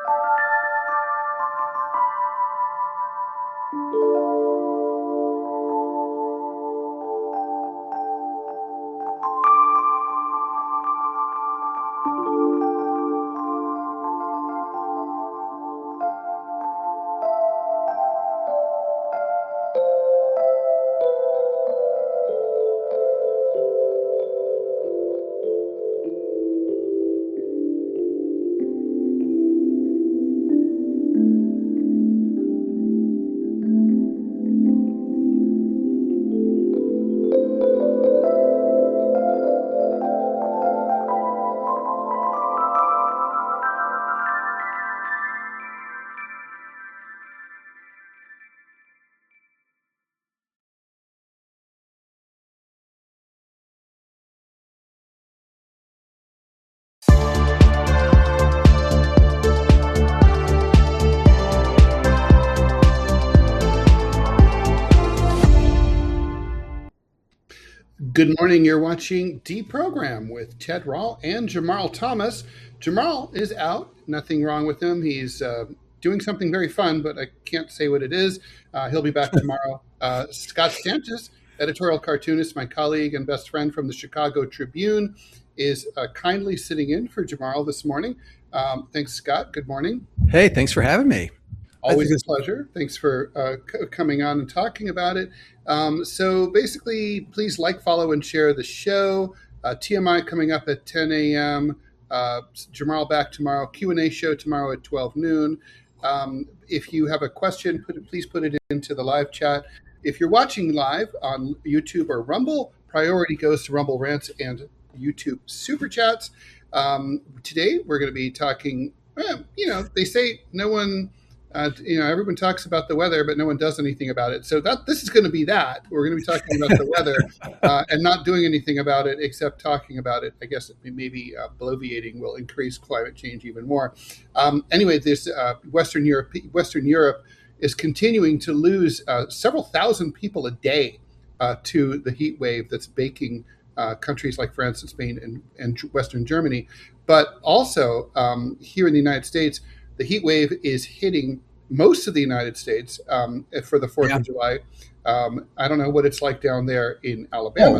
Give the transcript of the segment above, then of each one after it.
Good morning. You're watching Deprogram with Ted Rall and Jamarl Thomas. Jamarl is out. Nothing wrong with him. He's doing something very fun, but I can't say what it is. He'll be back tomorrow. Scott Stantis, editorial cartoonist, my colleague and best friend from the Chicago Tribune, is kindly sitting in for Jamarl this morning. Thanks, Scott. Good morning. Hey, thanks for having me. Always a pleasure. Thanks for coming on and talking about it. So basically, please like, follow, and share the show. TMI coming up at 10 a.m. Jamarl back tomorrow. Q&A show tomorrow at 12 noon. If you have a question, please put it into the live chat. If you're watching live on YouTube or Rumble, priority goes to Rumble Rants and YouTube Super Chats. Today, we're going to be talking, they say no one... everyone talks about the weather, but no one does anything about it. So this is going to be that. We're going to be talking about the weather and not doing anything about it except talking about it. I guess maybe bloviating will increase climate change even more. Anyway, this Western Europe is continuing to lose several thousand people a day to the heat wave that's baking countries like France and Spain and Western Germany. But also here in the United States, the heat wave is hitting most of the United States for the 4th of July. I don't know what it's like down there in Alabama.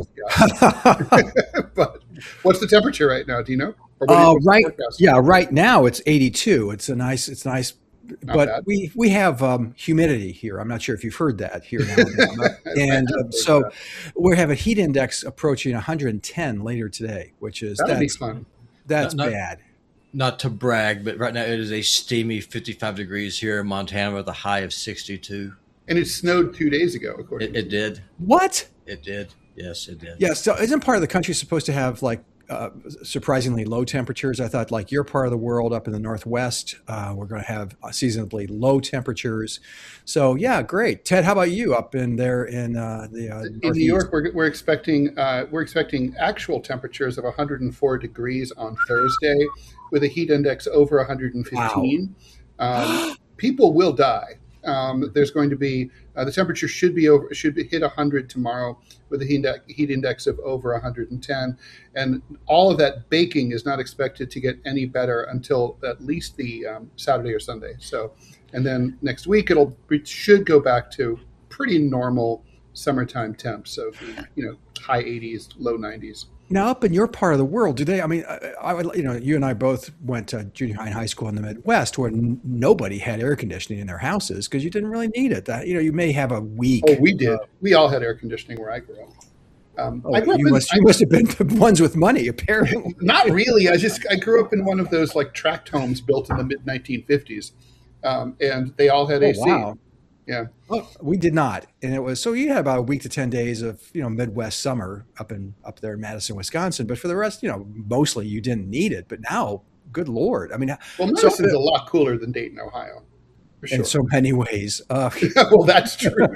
But what's the temperature right now? Do you know? Right now it's 82. It's nice. But bad. we have humidity here. I'm not sure if you've heard that here in Alabama. And so we have a heat index approaching 110 later today, which is that'll be fun. That's bad. Not to brag, but right now it is a steamy 55 degrees here in Montana with a high of 62. And it snowed 2 days ago, according to It did. What? It did. Yes, it did. Yeah. So isn't part of the country supposed to have surprisingly low temperatures? I thought like your part of the world up in the Northwest, we're going to have seasonably low temperatures. So yeah, great. Ted, how about you up in there in in New York? We're expecting actual temperatures of 104 degrees on Thursday, with a heat index over 115. Wow. People will die. There's going to be the temperature should hit 100 tomorrow with a heat index of over 110, and all of that baking is not expected to get any better until at least the Saturday or Sunday. So, and then next week it should go back to pretty normal summertime temps. So, high 80s, low 90s. Now, up in your part of the world, do they? I mean, you and I both went to junior high and high school in the Midwest, where nobody had air conditioning in their houses because you didn't really need it. You may have a week. Oh, we did. We all had air conditioning where I grew up. You must have been the ones with money, apparently. Not really. I grew up in one of those like tract homes built in the mid 1950s, and they all had AC. Wow. Yeah. Well, we did not, and it was so you had about a week to 10 days of Midwest summer up there in Madison, Wisconsin. But for the rest, mostly you didn't need it. But now, good Lord, I mean, Madison's a lot cooler than Dayton, Ohio. For sure. In so many ways. Well, that's true.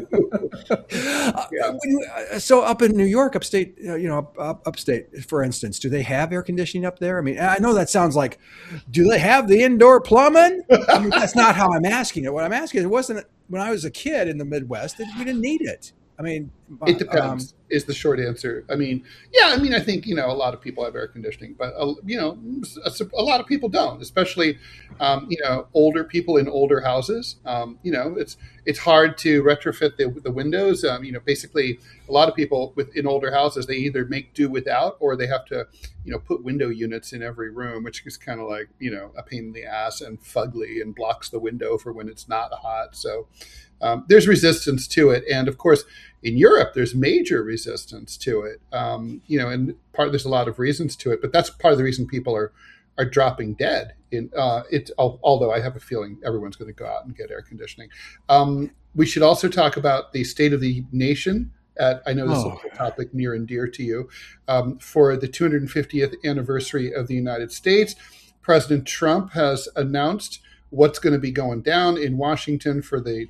So up in New York, upstate, upstate, for instance, do they have air conditioning up there? I mean, I know that sounds like, do they have the indoor plumbing? I mean, that's not how I'm asking it. What I'm asking is, it wasn't when I was a kid in the Midwest, we didn't need it. I mean, It depends, is the short answer. I mean, yeah, I mean, I think, a lot of people have air conditioning, but, a lot of people don't, especially, older people in older houses. It's hard to retrofit the windows. Basically, a lot of people in older houses, they either make do without or they have to, put window units in every room, which is kind of like, a pain in the ass and fugly and blocks the window for when it's not hot. So there's resistance to it. And of course, in Europe, there's major resistance to it. And there's a lot of reasons to it, but that's part of the reason people are dropping dead. Although I have a feeling everyone's going to go out and get air conditioning. We should also talk about the State of the Nation. I know this is a topic near and dear to you. For the 250th anniversary of the United States, President Trump has announced what's going to be going down in Washington for the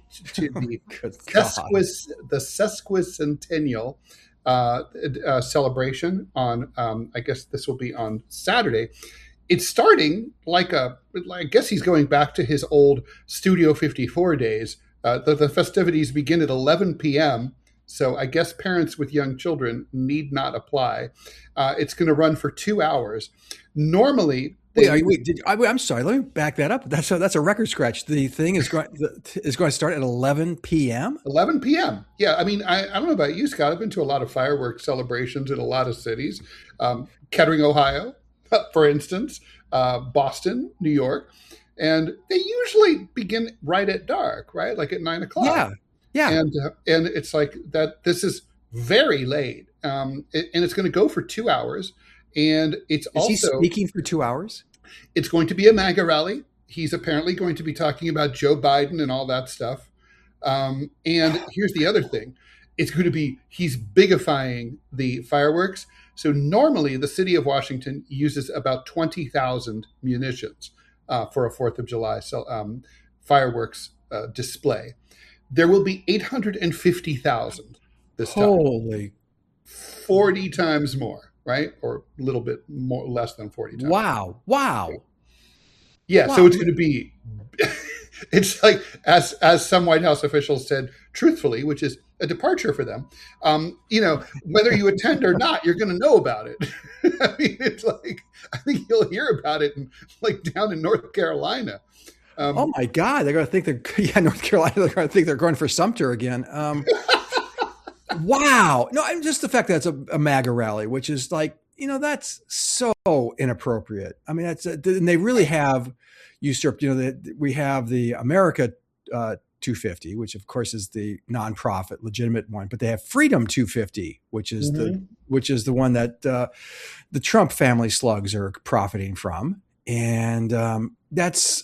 sesquicentennial celebration on, I guess this will be on Saturday. It's starting I guess he's going back to his old Studio 54 days. The festivities begin at 11 p.m., so I guess parents with young children need not apply. It's going to run for 2 hours. Normally, I'm sorry. Let me back that up. That's a record scratch. The thing is going to start at 11 p.m. 11 p.m. Yeah, I mean, I don't know about you, Scott. I've been to a lot of fireworks celebrations in a lot of cities. Kettering, Ohio, for instance, Boston, New York, and they usually begin right at dark, right, like at 9 o'clock. Yeah. And it's like that. This is very late, and it's going to go for 2 hours. And is he speaking for 2 hours? It's going to be a MAGA rally. He's apparently going to be talking about Joe Biden and all that stuff. And here's the other thing. He's bigifying the fireworks. So normally the city of Washington uses about 20,000 munitions for a 4th of July fireworks display. There will be 850,000 this time. Holy. 40 times more. Right? Or a little bit more, less than 40 times. Wow. Yeah. Wow. So it's going to be, it's like, as some White House officials said, truthfully, which is a departure for them, whether you attend or not, you're going to know about it. I mean, it's like, I think you'll hear about it down in North Carolina. Oh my God. They're going to think North Carolina, they're going to think they're going for Sumter again. Wow. No, just the fact that it's a MAGA rally, which is like, that's so inappropriate. I mean, and they really have usurped, we have the America 250, which of course is the nonprofit legitimate one, but they have Freedom 250, which is the one that the Trump family slugs are profiting from. And that's,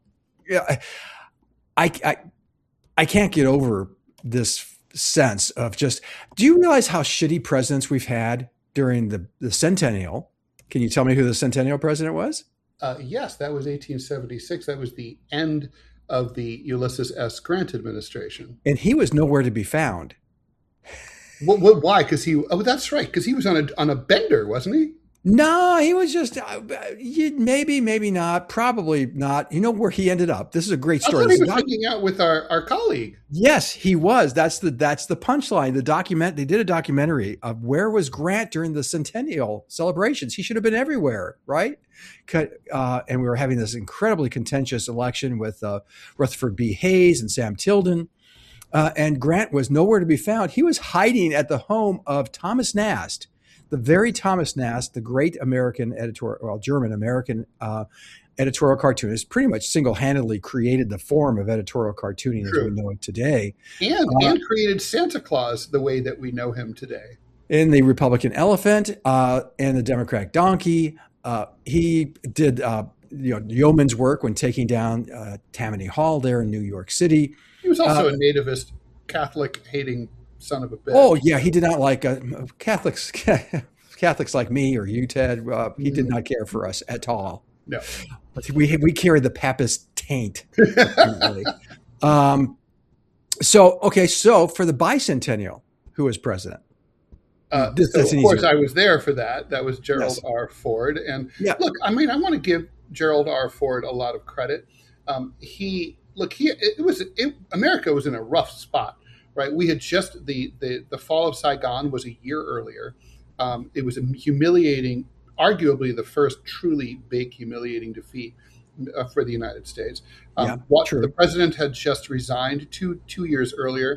I can't get over this sense of just, do you realize how shitty presidents we've had during the centennial? Can you tell me who the centennial president was? Yes, that was 1876. That was the end of the Ulysses S. Grant administration. And he was nowhere to be found. Why? Because that's right. Because he was on a bender, wasn't he? No, he was just maybe not, probably not. You know where he ended up? This is a great story. I thought he was hanging out with our colleague. Yes, he was. That's the punchline. They did a documentary of where was Grant during the centennial celebrations. He should have been everywhere, right? And we were having this incredibly contentious election with Rutherford B. Hayes and Sam Tilden. And Grant was nowhere to be found. He was hiding at the home of Thomas Nast. The very Thomas Nast, the great German-American editorial cartoonist, pretty much single-handedly created the form of editorial cartooning as we know it today. And created Santa Claus the way that we know him today. In the Republican Elephant and the Democratic Donkey. He did yeoman's work when taking down Tammany Hall there in New York City. He was also a nativist, Catholic-hating son of a bitch. Oh yeah, he did not like Catholics. Catholics like me or you, Ted. He did not care for us at all. No, but we carry the Papist taint. So for the bicentennial, who was president? Of course, I was there for that. That was Gerald R. Ford. And look, I mean, I want to give Gerald R. Ford a lot of credit. America was in a rough spot right? We had just the fall of Saigon was a year earlier. It was a humiliating, arguably the first truly big humiliating defeat for the United States. What true. the president had just resigned two years earlier.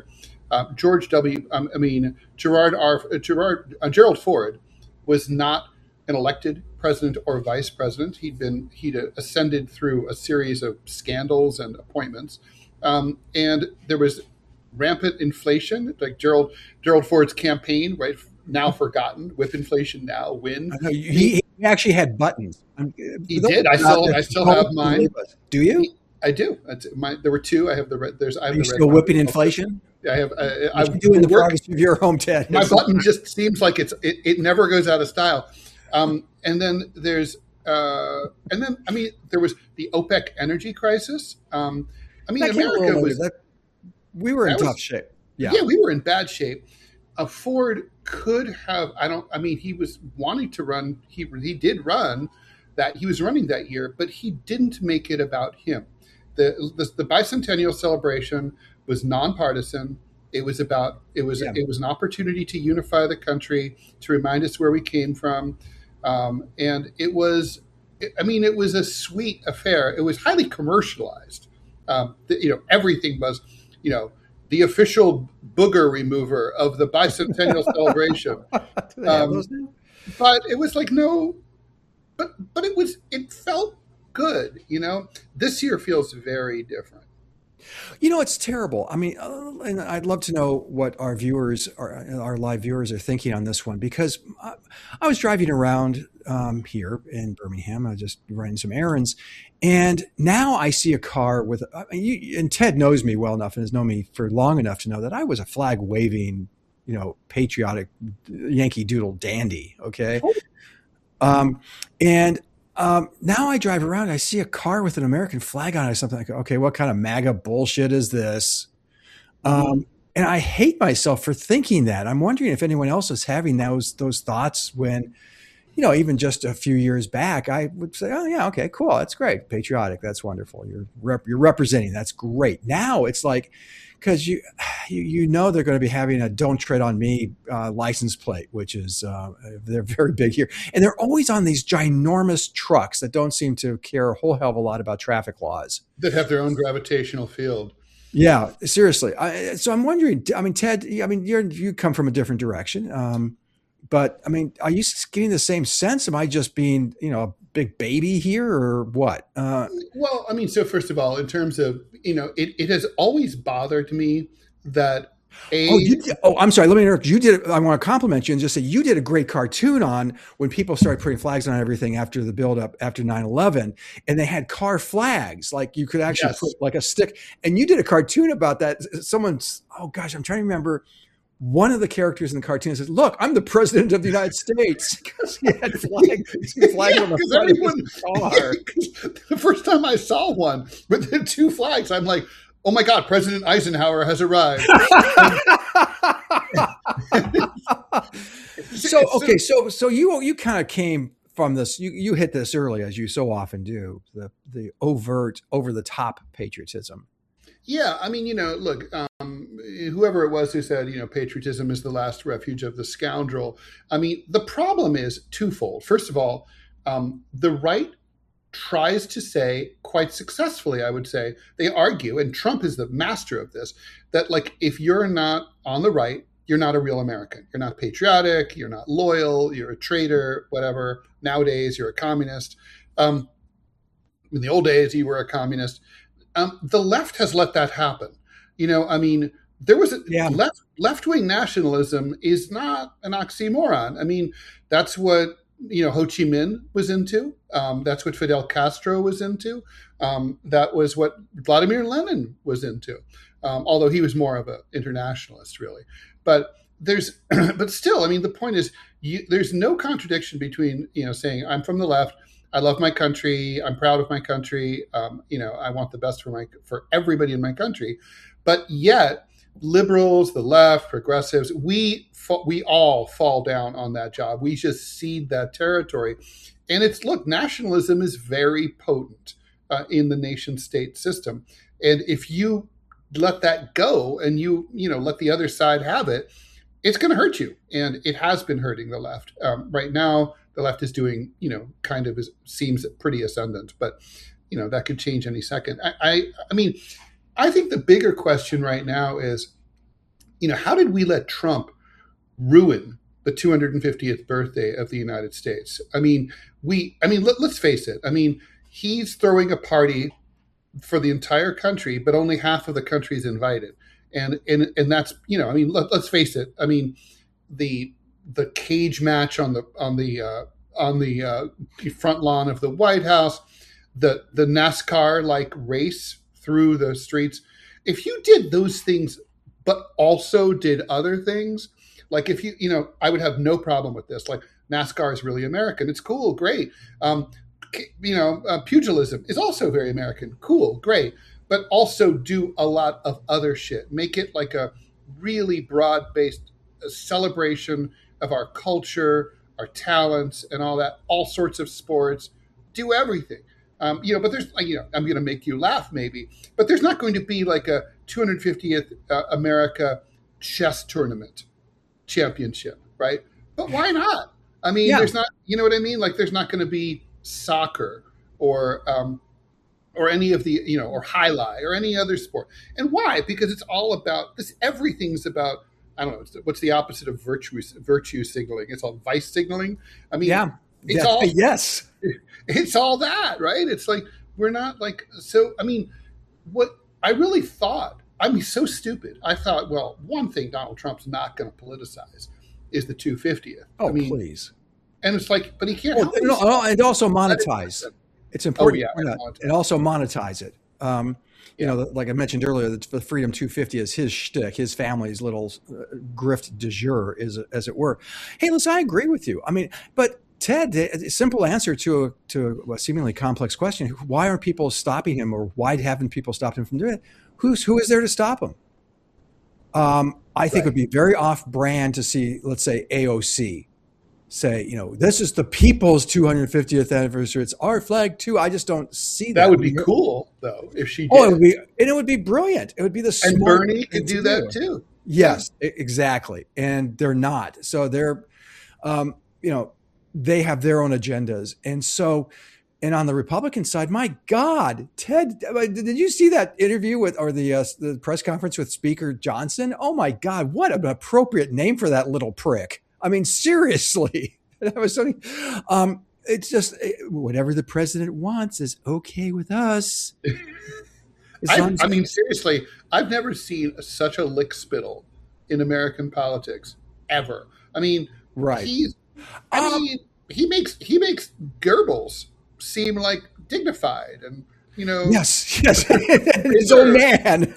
Gerald Ford was not an elected president or vice president. He'd ascended through a series of scandals and appointments, and there was rampant inflation. Like Gerald Ford's campaign, right now forgotten. With inflation now, win. He actually had buttons. He did. I still have mine. Do you? I do. There were two. I have the red. Are you still whipping inflation? I have. I'm doing the privacy of your home, Ted. My button just seems like it never goes out of style. And then there was the OPEC energy crisis. America was. We were in tough shape. Yeah, we were in bad shape. Ford could have. He was wanting to run. He did run that. He was running that year, but he didn't make it about him. The bicentennial celebration was nonpartisan. It was an opportunity to unify the country, to remind us where we came from, and it was a sweet affair. It was highly commercialized. Everything was, the official booger remover of the bicentennial celebration. But it was like but it felt good. This year feels very different. It's terrible. And I'd love to know what our live viewers are thinking on this one, because I was driving around here in Birmingham. I was just running some errands, and now I see a car with. And Ted knows me well enough and has known me for long enough to know that I was a flag waving, patriotic Yankee Doodle dandy. Okay, now I drive around, I see a car with an American flag on it or something. Like, okay, what kind of MAGA bullshit is this? And I hate myself for thinking that. I'm wondering if anyone else is having those thoughts when, even just a few years back, I would say, oh yeah, okay, cool. That's great. Patriotic. That's wonderful. You're representing. That's great. Now it's like, because they're going to be having a "Don't Tread on Me" license plate, which is they're very big here, and they're always on these ginormous trucks that don't seem to care a whole hell of a lot about traffic laws. That have their own gravitational field. Yeah, seriously. So I'm wondering. Ted. You come from a different direction, but are you getting the same sense? Am I just being a big baby here, or what? So first of all, in terms of it has always bothered me that I'm sorry. Let me interrupt. I want to compliment you and just say you did a great cartoon on when people started putting flags on everything after the buildup after 9/11, and they had car flags. Like you could actually put like a stick, and you did a cartoon about that. I'm trying to remember. One of the characters in the cartoon says, "Look, I'm the president of the United States," because he had flags on the front of his car. The first time I saw one with the two flags, I'm like, "Oh my God, President Eisenhower has arrived." So you kind of came from this. You hit this early, as you so often do. The overt, over the top patriotism. Yeah, look, whoever it was who said, patriotism is the last refuge of the scoundrel. The problem is twofold. First of all, the right tries to say, quite successfully, I would say, they argue, and Trump is the master of this, that if you're not on the right, you're not a real American. You're not patriotic, you're not loyal, you're a traitor, whatever. Nowadays, you're a communist. In the old days, you were a communist. The left has let that happen. There was left-wing nationalism is not an oxymoron. That's what Ho Chi Minh was into. That's what Fidel Castro was into. That was what Vladimir Lenin was into. Although he was more of an internationalist, really. But still, the point is, there's no contradiction between saying I'm from the left. I love my country. I'm proud of my country. I want the best for everybody in my country. But yet, liberals, the left, progressives, we all fall down on that job. We just cede that territory. And nationalism is very potent in the nation state system. And if you let that go and let the other side have it, it's going to hurt you. And it has been hurting the left. Right now, the left is doing, kind of seems pretty ascendant, but that could change any second. I mean, I think the bigger question right now is, how did we let Trump ruin the 250th birthday of the United States? Let's face it. I mean, he's throwing a party for the entire country, but only half of the country is invited. And that's, let's face it. I mean, the cage match on the front lawn of the White House, the NASCAR like race through the streets. If you did those things, but also did other things, like if I would have no problem with this. Like NASCAR is really American. It's cool. Great. Pugilism is also very American. Cool. Great. But also do a lot of other shit. Make it like a really broad-based celebration of our culture, our talents, and all that, all sorts of sports. Do everything. But there's, I'm going to make you laugh maybe, but there's not going to be like a 250th America chess tournament championship, right? But why not? I mean, There's not, you know what I mean? Like there's not going to be soccer or any of the, or highlight or any other sport. And why? Because it's all about this. Everything's about, I don't know, what's the opposite of virtue signaling? It's all vice signaling. I mean, it's all, yes, it's all that, right? It's like, we're not like, so, I mean, what I really thought, so stupid. I thought, well, one thing Donald Trump's not going to politicize is the 250th. Oh, please. And it's like, but he can't. And also monetize. It's important. Monetize. And also monetize it. Like I mentioned earlier, the Freedom 250 is his shtick, his family's little grift du jour, as it were. Hey, listen, I agree with you. I mean, but Ted, a simple answer to a seemingly complex question: why aren't people stopping him, or why haven't people stopped him from doing it? Who is there to stop him? I think it would be very off-brand to see, let's say, AOC say, this is the people's 250th anniversary. It's our flag too. I just don't see that. That would be cool, though, if she did. Oh, it would be brilliant. It would be the and Bernie could do that too. Yes, exactly. And they're not. So they're, they have their own agendas, and so. And on the Republican side, my God, Ted, did you see that interview or the press conference with Speaker Johnson? Oh my God, what an appropriate name for that little prick. I mean, seriously. It's just whatever the president wants is okay with us. I mean, seriously, I've never seen such a lick spittle in American politics ever. I mean, right. He makes Goebbels seem like dignified and yes his own man.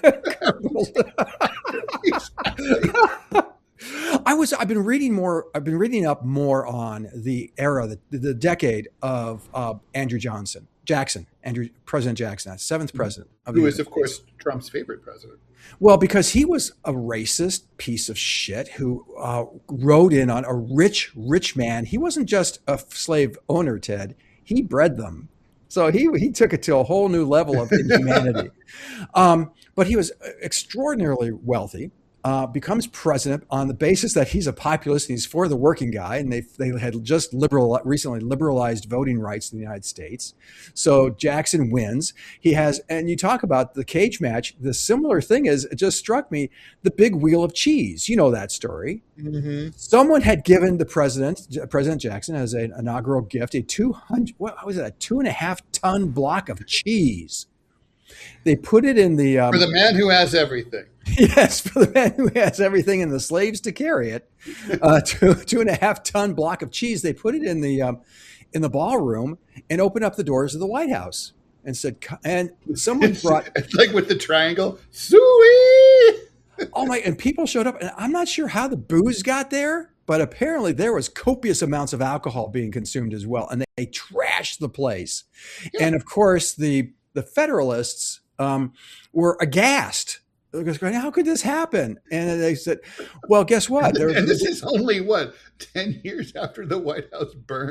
I've been reading up more on the era, the decade of President Jackson, seventh president of who is of course Trump's favorite president. Well, because he was a racist piece of shit who rode in on a rich man. He wasn't just a slave owner, Ted. He bred them. So he took it to a whole new level of inhumanity. But he was extraordinarily wealthy, becomes president on the basis that he's a populist and he's for the working guy. And they had just recently liberalized voting rights in the United States. So Jackson wins. And you talk about the cage match. The similar thing is, it just struck me, the big wheel of cheese. You know that story. Mm-hmm. Someone had given President Jackson, as an inaugural gift, a 2.5 ton block of cheese. They put it in the for the man who has everything. Yes, for the man who has everything and the slaves to carry it. 2.5 ton block of cheese. They put it in the ballroom and opened up the doors of the White House and said, and someone brought it's like with the triangle, suey. Oh my! And people showed up, and I'm not sure how the booze got there, but apparently there was copious amounts of alcohol being consumed as well, and they trashed the place. Yeah. And of course, the Federalists were aghast. Going, how could this happen? And they said, well, guess what? And this is only 10 years after the White House burned?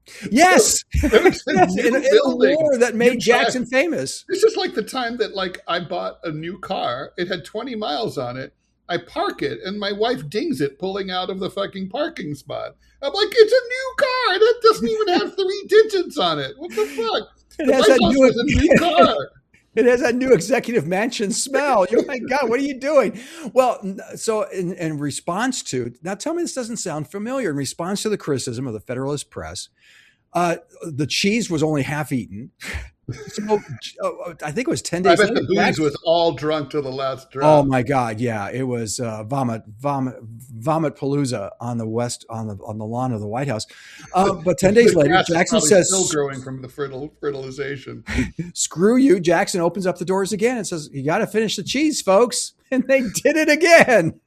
Yes, There was a yes, new in a building. war that made You Jackson drive- famous. This is like the time that like I bought a new car. It had 20 miles on it. I park it, and my wife dings it pulling out of the fucking parking spot. I'm like, it's a new car. That doesn't even have 3 digits on it. What the fuck? It The has White that House new, was a new car. it has that new executive mansion smell. Oh my God, what are you doing? Well, so in response to, now tell me this doesn't sound familiar. In response to the criticism of the Federalist Press, the cheese was only half eaten. So I think it was 10 I days bet the later. booze was all drunk to the last drop. Oh my God, yeah, it was vomit palooza on the west on the lawn of the White House. But 10 days The later, grass is Jackson probably says, still growing from the fertilization. "Screw you!" Jackson opens up the doors again and says, "You got to finish the cheese, folks," and they did it again.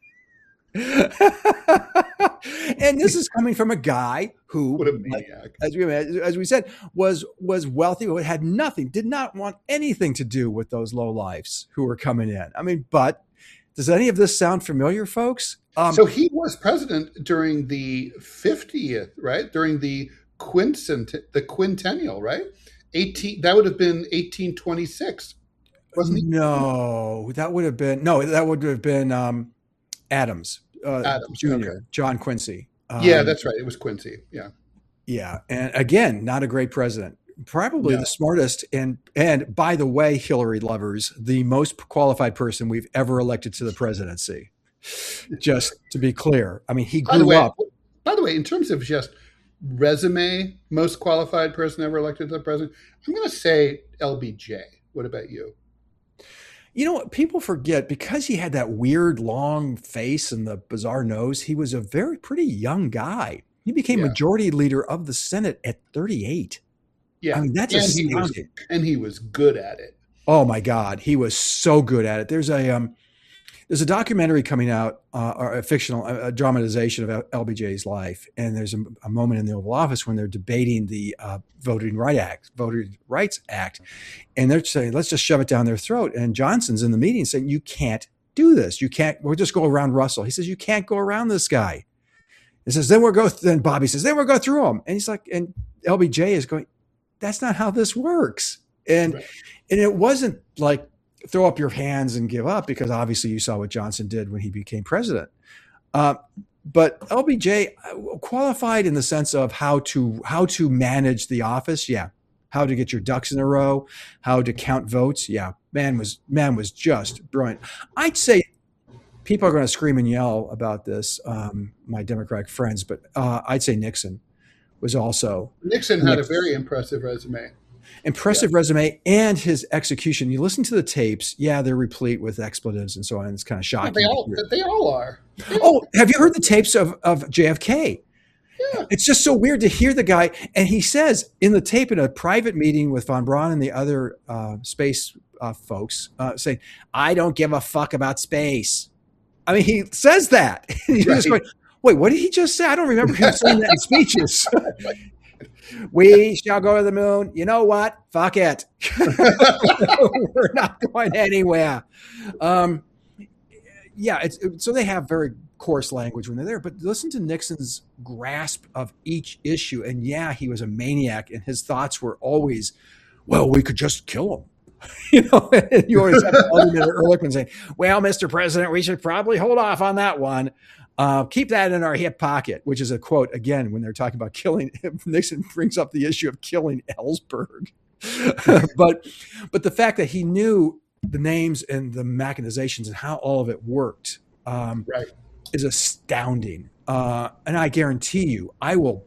And this is coming from a guy who, What a maniac. as we said, was wealthy, but had nothing, did not want anything to do with those lowlifes who were coming in. I mean, but does any of this sound familiar, folks? So he was president during the 50th, right? During the quintennial, right? That would have been 1826, wasn't he? No, that would have been Adams, Adams, Jr., okay. John Quincy. Yeah, that's right. It was Quincy. Yeah. Yeah, and again, not a great president. Probably the smartest, and by the way, Hillary lovers, the most qualified person we've ever elected to the presidency. Just to be clear, I mean, he grew up. By the way, in terms of just resume, most qualified person ever elected to the president, I'm going to say LBJ. What about you? You know what? People forget because he had that weird long face and the bizarre nose. He was a pretty young guy. He became majority leader of the Senate at 38. Yeah, I mean, that's astounding. And he was good at it. Oh my God, he was so good at it. There's a documentary coming out, or a fictional dramatization of LBJ's life, and there's a moment in the Oval Office when they're debating the Voting Rights Act, and they're saying, "Let's just shove it down their throat." And Johnson's in the meeting saying, "You can't do this. You can't. We'll just go around Russell." He says, "You can't go around this guy." He says, Then Bobby says, "Then we'll go through him." And he's like, and LBJ is going, "That's not how this works." And it wasn't like throw up your hands and give up, because obviously you saw what Johnson did when he became president. But LBJ qualified in the sense of how to manage the office. Yeah. How to get your ducks in a row, how to count votes. Yeah. Man was just brilliant. I'd say people are going to scream and yell about this, my Democratic friends, but I'd say Nixon was also. Nixon had a very impressive resume. Resume, and his execution. You listen to the tapes, they're replete with expletives and so on. It's kind of shocking. They all are. Yeah. Oh, have you heard the tapes of JFK? Yeah. It's just so weird to hear the guy. And he says in the tape, in a private meeting with von Braun and the other space folks, saying, "I don't give a fuck about space." I mean, he says that. He's just going, wait, what did he just say? I don't remember him saying that in speeches. We shall go to the moon. You know what? Fuck it. We're not going anywhere. So they have very coarse language when they're there. But listen to Nixon's grasp of each issue. And he was a maniac. And his thoughts were always, well, we could just kill him. You always have Alderman Ehrlichman saying, "Well, Mr. President, we should probably hold off on that one. Keep that in our hip pocket," which is a quote, again, when they're talking about killing. Nixon brings up the issue of killing Ellsberg. but the fact that he knew the names and the machinations and how all of it worked is astounding. And I guarantee you, I will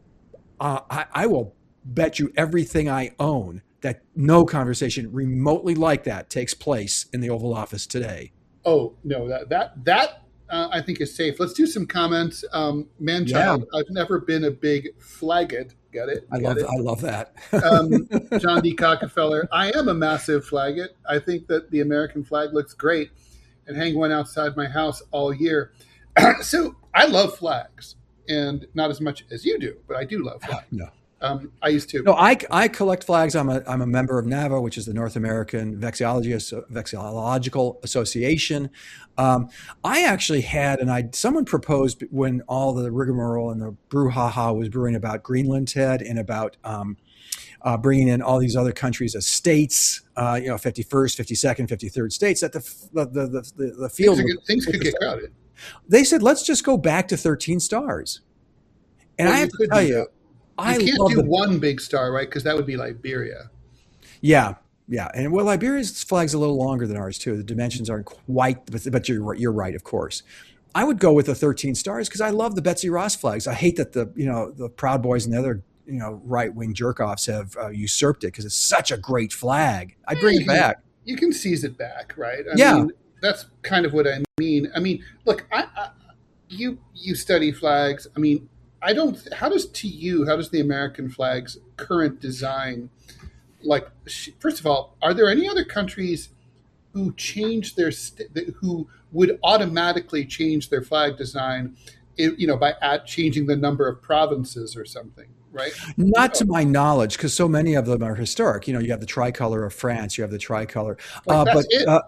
bet you everything I own that no conversation remotely like that takes place in the Oval Office today. Oh, no, that I think is safe. Let's do some comments. Manchild, I've never been a big flagget. Get it? I love that. John D. Cockefeller, I am a massive flagget. I think that the American flag looks great and hang one outside my house all year. So I love flags, and not as much as you do, but I do love flags. No. I used to. No, I collect flags. I'm a member of NAVA, which is the North American Vexillological Association. I actually had, someone proposed when all the rigmarole and the brouhaha was brewing about Greenland, Ted, and about bringing in all these other countries as states, 51st, 52nd, 53rd states, that the field things could get crowded. They said, let's just go back to 13 stars. And I have to tell you, you can't do one big star, right? Because that would be Liberia. Yeah. And Liberia's flag's a little longer than ours too. The dimensions aren't quite, but you're right, of course. I would go with the 13 stars because I love the Betsy Ross flags. I hate that the Proud Boys and the other right-wing jerk-offs have usurped it because it's such a great flag. I bring it back. You can seize it back, right? I mean, that's kind of what I mean. I mean, look, you study flags. I mean, how does the American flag's current design, first of all, are there any other countries who change who would automatically change their flag design, by changing the number of provinces or something, right? Not to my knowledge, because so many of them are historic. You have the tricolor of France, you have the tricolor, but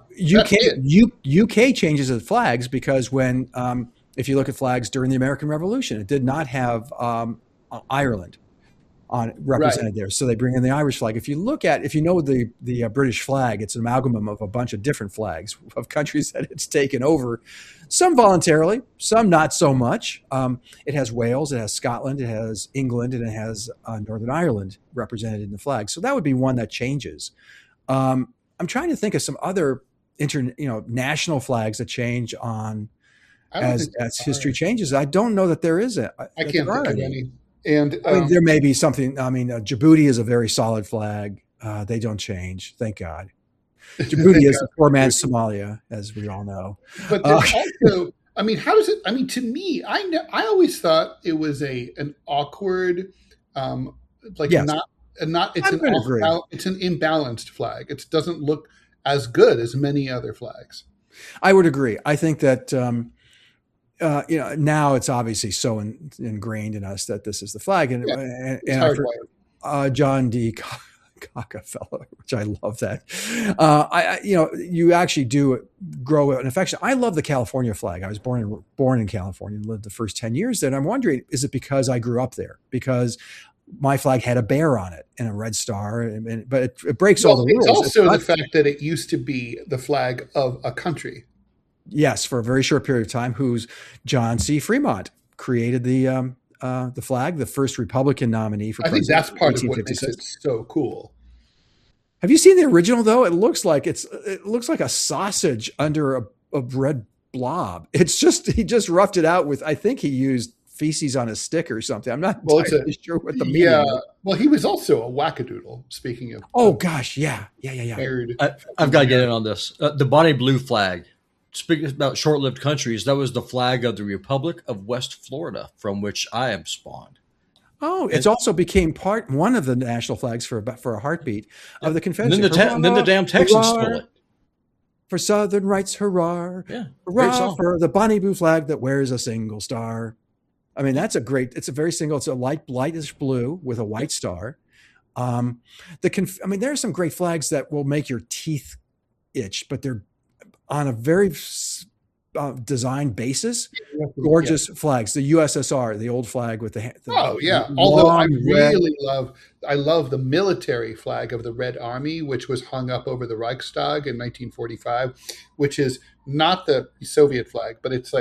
UK changes its flags because when if you look at flags during the American Revolution, it did not have Ireland represented there. So they bring in the Irish flag. If you know the British flag, it's an amalgam of a bunch of different flags of countries that it's taken over, some voluntarily, some not so much. It has Wales, it has Scotland, it has England, and it has Northern Ireland represented in the flag. So that would be one that changes. I'm trying to think of some other national flags that change as history changes. I don't know that there is I can't think of any. And there may be something. Djibouti is a very solid flag. They don't change, thank God. Djibouti is a poor man's Somalia, as we all know. But also, how does it? To me, I always thought it was an awkward, yes. It's an imbalanced flag. It doesn't look as good as many other flags. I would agree. I think that. Now it's obviously so ingrained in us that this is the flag, and John D. Rockefeller, which I love that. You actually do grow an affection. I love the California flag. I was born in California and lived the first 10 years there. And I'm wondering, is it because I grew up there? Because my flag had a bear on it and a red star, but it breaks all the rules. It's also the fact that it used to be the flag of a country. Yes, for a very short period of time. Who's John C. Fremont created the flag, the first Republican nominee for president. I think that's part of what makes it so cool. Have you seen the original though? It looks like a sausage under a red blob. It's just he just roughed it out with. I think he used feces on a stick or something. I'm not entirely sure what the meaning. Yeah, well, he was also a wackadoodle. Speaking of, oh gosh, yeah. I've got to get in on this. The Bonnie Blue flag. Speaking about short-lived countries, that was the flag of the Republic of West Florida, from which I am spawned. Oh, it's also became one of the national flags for a heartbeat of the Confederacy. And then the damn Texans stole it. For Southern rights, hurrah! Yeah, hurrah for the Bonnie Blue flag that wears a single star. I mean, it's a very single. It's a lightish blue with a white star. There are some great flags that will make your teeth itch, but they're on a very design basis. Gorgeous flags. The USSR, the old flag with the Although I love the military flag of the Red Army, which was hung up over the Reichstag in 1945, which is not the Soviet flag, but it's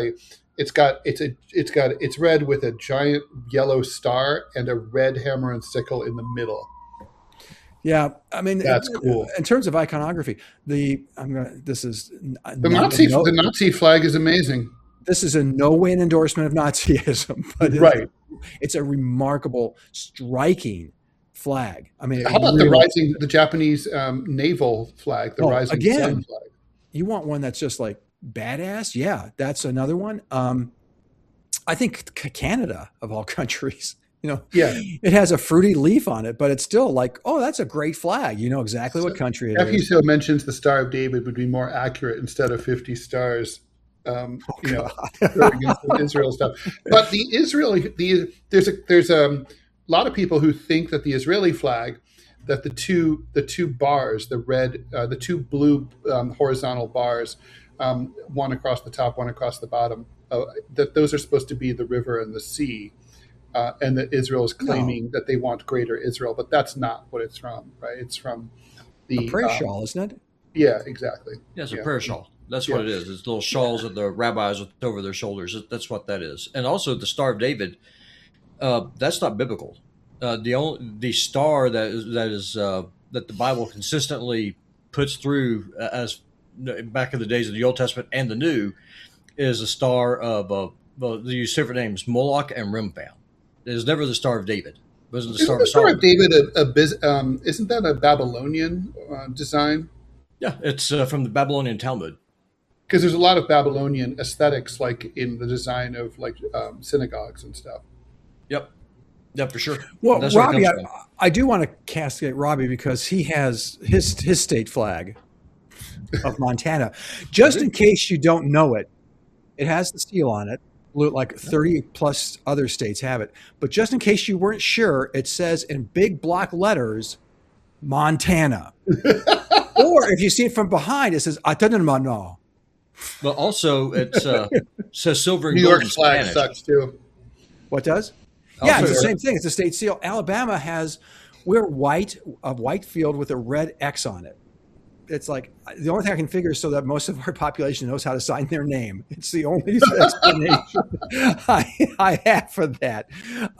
red with a giant yellow star and a red hammer and sickle in the middle. Yeah, I mean that's cool. In terms of iconography, the Nazi flag is amazing. This is in no way an endorsement of Nazism, but it's a remarkable, striking flag. I mean, how about the Japanese naval flag, the rising sun flag? You want one that's just like badass? Yeah, that's another one. I think Canada, of all countries. It has a fruity leaf on it, but it's still like, oh, that's a great flag. You know exactly what country it is. F. mentions the Star of David would be more accurate instead of 50 stars. Israel stuff. But there's lot of people who think that the Israeli flag, that the two bars, the two blue horizontal bars, one across the top, one across the bottom, that those are supposed to be the river and the sea, and that Israel is claiming that they want greater Israel, but that's not what it's from, right? It's from the prayer shawl, isn't it? Yeah, exactly. Yeah, it's a prayer shawl. That's what it is. It's little shawls that the rabbis with over their shoulders. That's what that is. And also the Star of David. That's not biblical. The star that the Bible consistently puts through as back in the days of the Old Testament and the New is a star of they use different names, Moloch and Remphan. It is never the Star of David. It wasn't the Star of Solomon. Of David isn't that a Babylonian design? Yeah, it's from the Babylonian Talmud. Because there's a lot of Babylonian aesthetics, like in the design of synagogues and stuff. Yep. Yeah, for sure. Well, Robbie, I do want to castigate Robbie because he has his state flag of Montana. Just in case you don't know it, it has the seal on it. Like 30 plus other states have it. But just in case you weren't sure, it says in big block letters, Montana. Or if you see it from behind, it says, Atanamano. But also, it says silver and New gold York's flag sucks too. What does? Yeah, it's the same thing. It's a state seal. Alabama we're white, a white field with a red X on it. It's like the only thing I can figure is so that most of our population knows how to sign their name. It's the only explanation I have for that.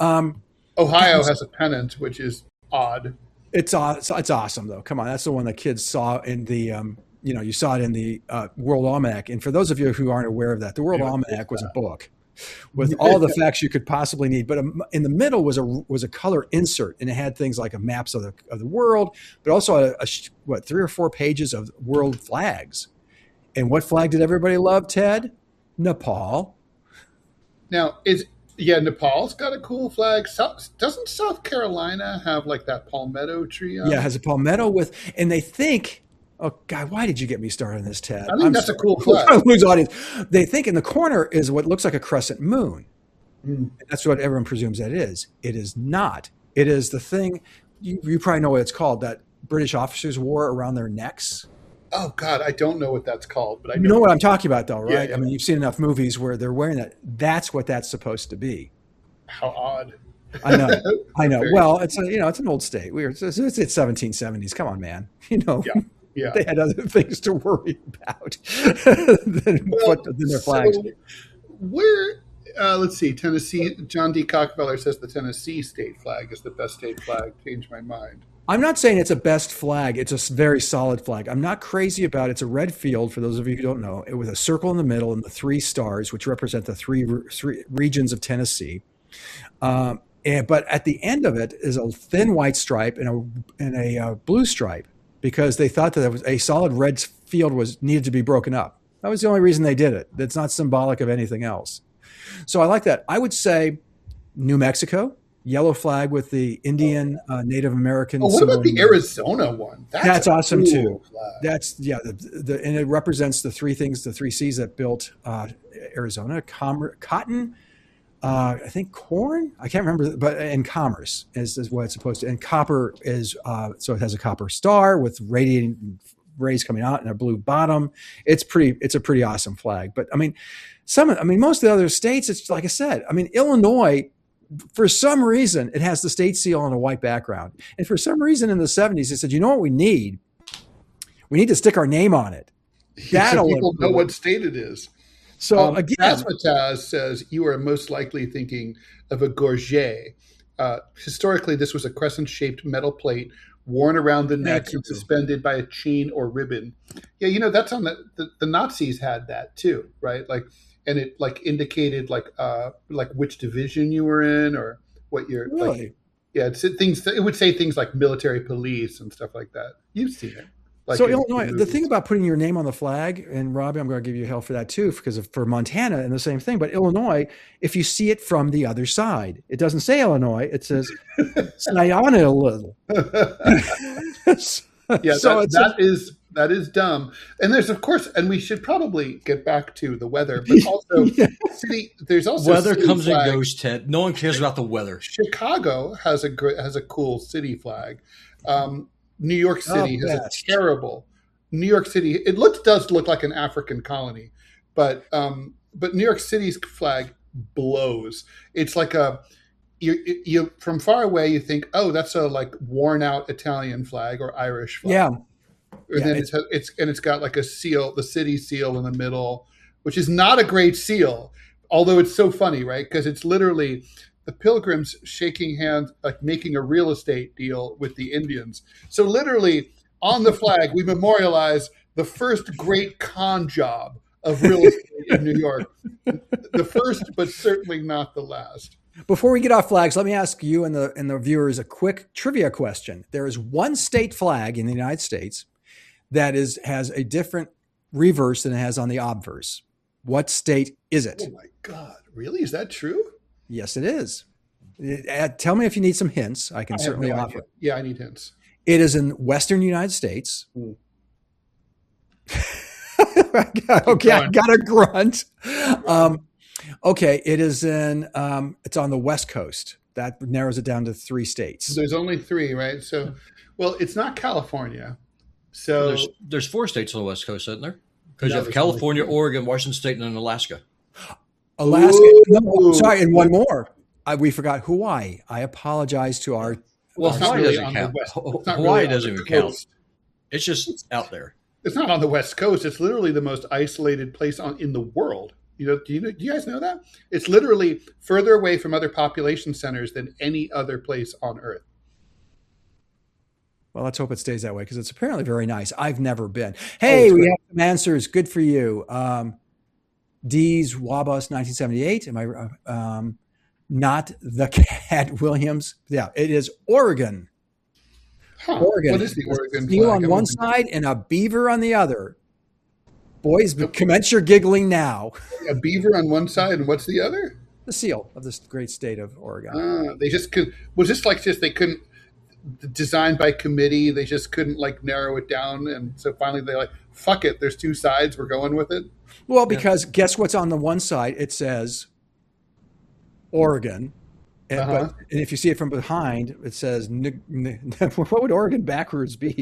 Ohio has a pennant, which is odd. It's awesome though. Come on, that's the one the kids saw in the you saw it in the World Almanac. And for those of you who aren't aware of that, the World Almanac was a book with all the facts you could possibly need. But in the middle was a color insert, and it had things like maps of the world, but also 3 or 4 pages of world flags. And what flag did everybody love, Ted? Nepal. Now, Nepal's got a cool flag. Doesn't South Carolina have like that palmetto tree on it? Yeah, it has a palmetto and they think, oh God, why did you get me started on this, Ted? I think that's a cool flag. Lose audience. They think in the corner is what looks like a crescent moon. Mm. That's what everyone presumes that it is. It is not. It is the thing, you probably know what it's called, that British officers wore around their necks. Oh God, I don't know what that's called, but I know what I'm talking about though, right? Yeah. I mean, you've seen enough movies where they're wearing that. That's what that's supposed to be. How odd. I know. Well, it's an old state. It's 1770s. Come on, man. Yeah. They had other things to worry about than their flags. So let's see, Tennessee. John D. Cockfeller says the Tennessee state flag is the best state flag. Changed my mind. I'm not saying it's a best flag. It's a very solid flag. I'm not crazy about it. It's a red field, for those of you who don't know, with a circle in the middle and the 3 stars, which represent the three regions of Tennessee. But at the end of it is a thin white stripe and a blue stripe, because they thought that a solid red field needed to be broken up. That was the only reason they did it. It's not symbolic of anything else. So I like that. I would say New Mexico, yellow flag with the Indian Native American. Oh, what about the Arizona one? That's awesome cool too. Flag. That's and it represents the 3 things, the 3 C's that built Arizona: cotton, I think corn. I can't remember, and commerce is what it's supposed to. And copper is so it has a copper star with radiating rays coming out and a blue bottom. It's a pretty awesome flag. But I mean, most of the other states, it's like I said. I mean, Illinois, for some reason, it has the state seal on a white background, and for some reason in the 70s, they said, you know what we need? We need to stick our name on it. So people know what state it is. So again, Razzmatazz says you are most likely thinking of a gorget. Historically, this was a crescent-shaped metal plate worn around the neck and suspended by a chain or ribbon. Yeah, that's on the Nazis had that too, right? And it indicated which division you were in or what you're really. It would say things like military police and stuff like that. You've seen it. So Illinois, the thing about putting your name on the flag, and Robbie, I'm going to give you hell for that too, because for Montana and the same thing. But Illinois, if you see it from the other side, it doesn't say Illinois; it says "Sayana a little." Yeah, That is dumb. And there's, of course, and we should probably get back to the weather, but also there's also weather comes flag. and goes, Ted. No one cares about the weather. Chicago has a cool city flag. New York City has a terrible. New York City, it does look like an African colony, but New York City's flag blows. It's like you from far away you think, oh, that's a like worn out Italian flag or Irish flag. Yeah. And then it's got like a seal, the city seal in the middle, which is not a great seal, although it's so funny, right? Because it's literally the Pilgrims shaking hands, like making a real estate deal with the Indians. So literally on the flag, we memorialize the first great con job of real estate in New York. The first, but certainly not the last. Before we get off flags, let me ask you and the viewers a quick trivia question. There is one state flag in the United States that has a different reverse than it has on the obverse. What state is it? Oh my God. Really? Is that true? Yes, it is. Tell me if you need some hints. I can certainly offer. Yeah, I need hints. It is in Western United States. Okay, I got a grunt. Okay, it is it's on the West Coast. That narrows it down to 3 states. There's only 3, right? So, well, it's not California. So there's 4 states on the West Coast, isn't there? Because you have California, Oregon, Washington State, and then Alaska. Alaska. No, sorry, and one more. We forgot Hawaii. I apologize to our. Well, Hawaii doesn't count. Hawaii doesn't even count. It's just out there. It's not on the West Coast. It's literally the most isolated place in the world. Do you guys know that? It's literally further away from other population centers than any other place on Earth. Well, let's hope it stays that way because it's apparently very nice. I've never been. Hey, we have some answers. Good for you. D's Wabus 1978. Am I not the Cat Williams? Yeah, it is Oregon. Huh. Oregon. What is the Oregon flag? Seal on one side and a beaver on the other. Boys, commence your giggling now. A beaver on one side, and what's the other? The seal of this great state of Oregon. They just could. Was this like they couldn't designed by committee? They just couldn't like narrow it down, and so finally they're like, "Fuck it, there's 2 sides. We're going with it." Well, because guess what's on the one side? It says Oregon, and if you see it from behind, it says what would Oregon backwards be?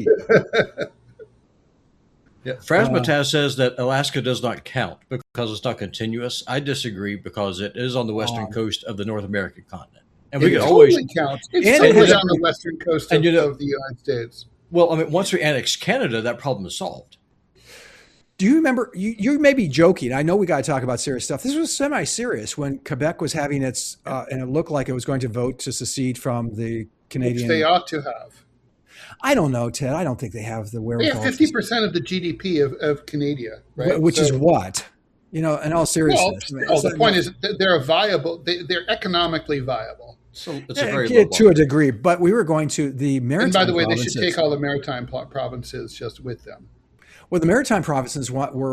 Yeah, Frasmataz says that Alaska does not count because it's not continuous. I disagree because it is on the western coast of the North American continent. And we can always count. It's totally on the western coast of the United States. Well, I mean, once we annex Canada, that problem is solved. Do you remember, you may be joking. I know we got to talk about serious stuff. This was semi-serious when Quebec was having its, and it looked like it was going to vote to secede from the Canadian. Which they ought to have. I don't know, Ted. I don't think they have the wherewithal. They have 50% of the GDP of Canada, right? Which is what? In all seriousness. Well, the point is they're they're economically viable. So it's a very low to a degree, but we were going to the maritime. And by the way, they should take all the maritime provinces just with them. Well, the maritime provinces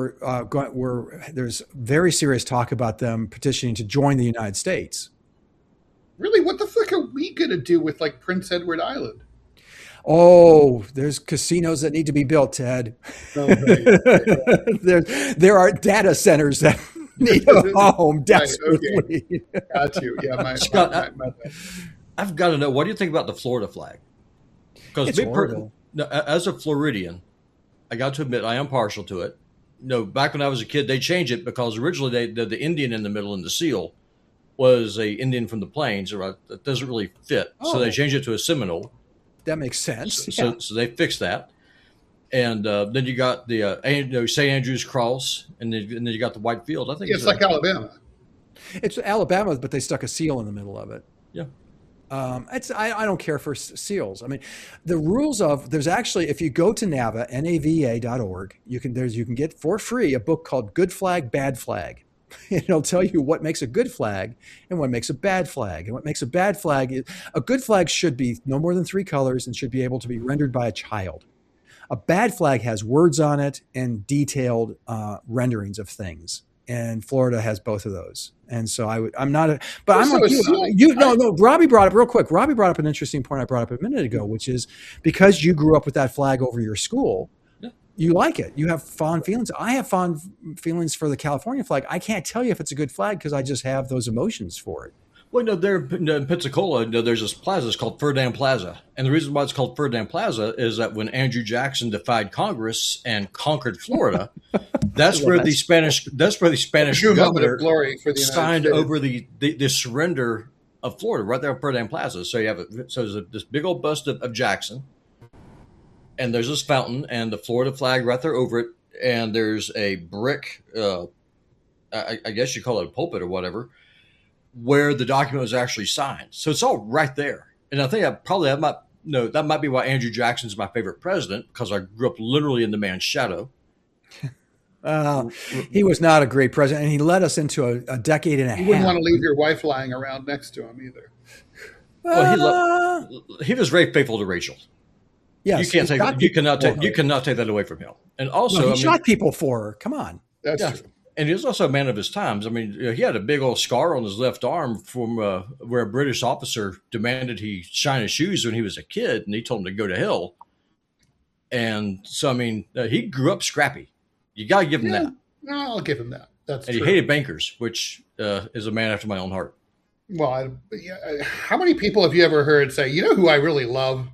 there's very serious talk about them petitioning to join the United States. Really, what the fuck are we going to do with like Prince Edward Island? Oh, there's casinos that need to be built, Ted. Oh, right. There are data centers that need a home desperately. Okay. Got you. Yeah, Scott, I've got to know, what do you think about the Florida flag? Because as a Floridian, I got to admit I am partial to it. Back when I was a kid, they changed it because originally the Indian in the middle and the seal was a Indian from the plains. That doesn't really fit, so they changed it to a Seminole. That makes sense. So they fixed that, and then you got the St. Andrew's Cross, and then you got the white field. I think it's like Alabama. It's Alabama, but they stuck a seal in the middle of it. Yeah. I don't care for seals. I mean, the rules there's actually, if you go to NAVA.org, you can get for free a book called Good Flag, Bad Flag. It'll tell you what makes a good flag and what makes a bad flag. And what makes a bad flag is a good flag should be no more than 3 colors and should be able to be rendered by a child. A bad flag has words on it and detailed renderings of things. And Florida has both of those. And so I'm not a, but I'm like no, Robbie brought up real quick. Robbie brought up an interesting point I brought up a minute ago, which is because you grew up with that flag over your school. you like it. You have fond feelings. I have fond feelings for the California flag. I can't tell you if it's a good flag because I just have those emotions for it. Well, no, there in Pensacola, there's this plaza. It's called Ferdinand Plaza, and the reason why it's called Ferdinand Plaza is that when Andrew Jackson defied Congress and conquered Florida, that's where the Spanish governor glory for the signed over the surrender of Florida right there at Ferdinand Plaza. So you have there's this big old bust of Jackson, and there's this fountain and the Florida flag right there over it, and there's a brick, I guess you call it a pulpit or whatever, where the document was actually signed. So it's all right there. And I think that might be why Andrew Jackson's my favorite president, because I grew up literally in the man's shadow. He was not a great president, and he led us into a decade and a half. You wouldn't want to leave your wife lying around next to him either. Well, he was very faithful to Rachel. Yes, you cannot take that away from him. And also, he shot people for her. Come on. That's true. And he was also a man of his times. I mean, he had a big old scar on his left arm from where a British officer demanded he shine his shoes when he was a kid, and he told him to go to hell. And so, I mean, he grew up scrappy. You got to give him that. No, I'll give him that. That's and true. He hated bankers, which is a man after my own heart. Well, how many people have you ever heard say, you know who I really love?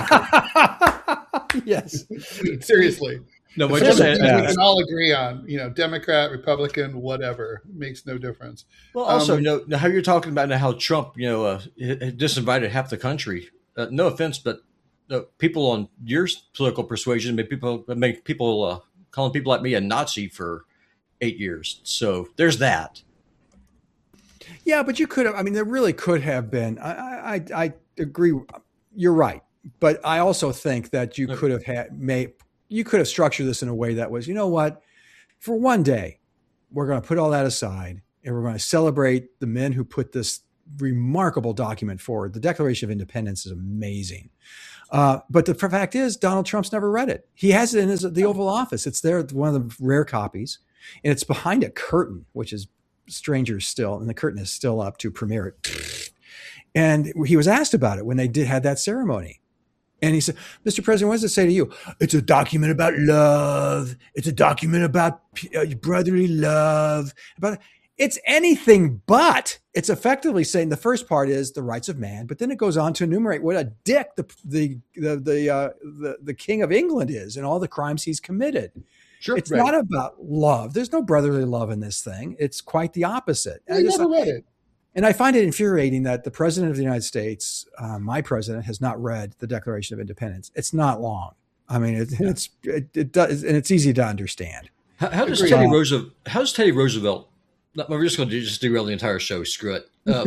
Yes. Seriously. No, but we can all agree on, Democrat, Republican, whatever. It makes no difference. Well, also, how you're talking about how Trump, disinvited half the country. No offense, but people on your political persuasion make people calling people like me a Nazi for 8 years. So there's that. Yeah, but you could have. I mean, there really could have been. I agree. You're right, but I also think that you could have you could have structured this in a way that was, you know what, for one day, we're going to put all that aside and we're going to celebrate the men who put this remarkable document forward. The Declaration of Independence is amazing. But the fact is, Donald Trump's never read it. He has it in the Oval Office. It's there, one of the rare copies, and it's behind a curtain, which is stranger still, and the curtain is still up to premiere it. And he was asked about it when they had that ceremony. And he said, Mr. President, what does it say to you? It's a document about love. It's a document about brotherly love. It's anything but. It's effectively saying the first part is the rights of man, but then it goes on to enumerate what a dick the King of England is and all the crimes he's committed. Sure, it's not about love. There's no brotherly love in this thing. It's quite the opposite. I never read it. And I find it infuriating that the president of the United States, my president, has not read the Declaration of Independence. It's not long. I mean, it does, and it's easy to understand. How does Teddy Roosevelt? We're just going to just derail the entire show. Screw it. No.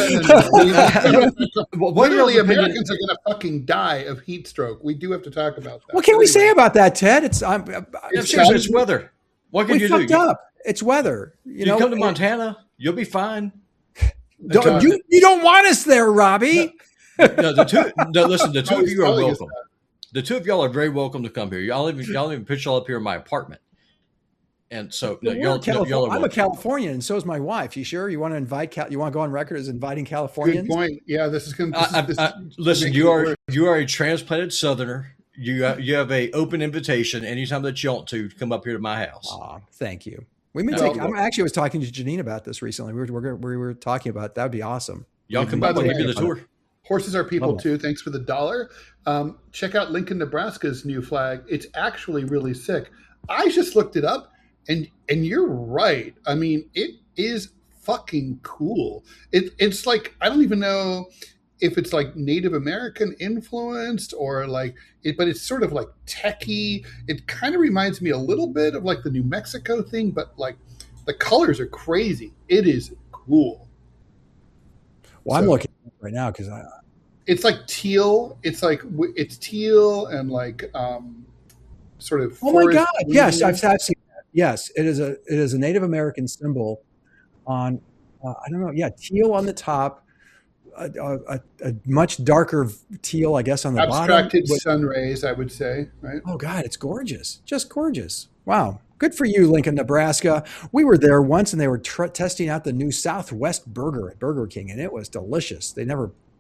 Literally, Americans are going to fucking die of heat stroke. We do have to talk about that. What can we say about that, Ted? It's weather. What can you do? Up. It's weather. You come to Montana, you'll be fine. You don't want us there, Robbie. Listen, the two of you are welcome. The two of y'all are very welcome to come here. Y'all even pitch y'all up here in my apartment. And so y'all are I'm a Californian, and so is my wife. You sure you want to invite? You want to go on record as inviting Californians? Good point. Yeah, this is going to. Listen, you are a transplanted Southerner. You have a open invitation anytime that you want to come up here to my house. Thank you. We may take. I was talking to Janine about this recently. We were talking about that would be awesome. Y'all come up and give you the tour. Horses are people too. Thanks for the $1. Check out Lincoln, Nebraska's new flag. It's actually really sick. I just looked it up, and you're right. I mean, it is fucking cool. It's like, I don't even know if it's like Native American influenced or like it, but it's sort of like techie. It kind of reminds me a little bit of like the New Mexico thing, but like the colors are crazy. It is cool. Well, I'm looking right now because it's like teal. It's teal and like sort of. Oh my God! Green. Yes, I've seen that. Yes, it is a Native American symbol on. I don't know. Yeah, teal on the top. A much darker teal, I guess, on the bottom. Abstracted sun rays, I would say, right? Oh, God, it's gorgeous. Just gorgeous. Wow. Good for you, Lincoln, Nebraska. We were there once, and they were testing out the new Southwest burger at Burger King, and it was delicious. They never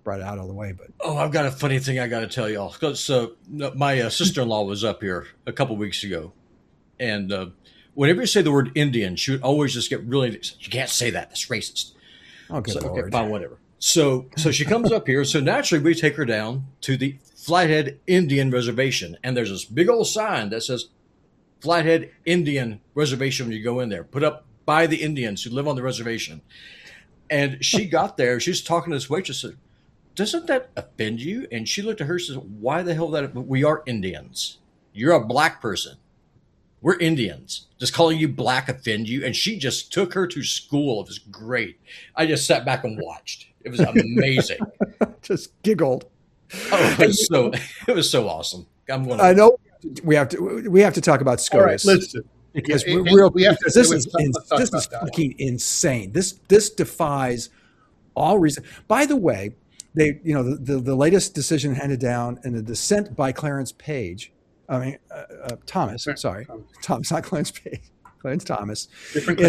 brought it out all the way. But I've got a funny thing I got to tell y'all. So my sister-in-law was up here a couple weeks ago, and whenever you say the word Indian, she would always just get really. You can't say that. That's racist. oh, good So, Lord. okay, fine, whatever. So she comes up here. So naturally, we take her down to the Flathead Indian Reservation, and there's this big old sign that says Flathead Indian Reservation when you go in there, put up by the Indians who live on the reservation. And she got there. She's talking to this waitress. Said, "Doesn't that offend you?" And she looked at her and said, "Why the hell that? We are Indians. You're a black person. We're Indians. Does calling you black offend you?" And she just took her to school. It was great. I just sat back and watched. It was amazing. Just giggled. Oh, it was so awesome. I know we have to talk about SCOTUS. All right, listen. Because Yeah, because this is talk about that. fucking insane. This defies all reason. By the way, they the latest decision handed down in the dissent by Clarence Page. I mean Thomas. Sorry, Thomas, not Clarence Page. Clarence Thomas Different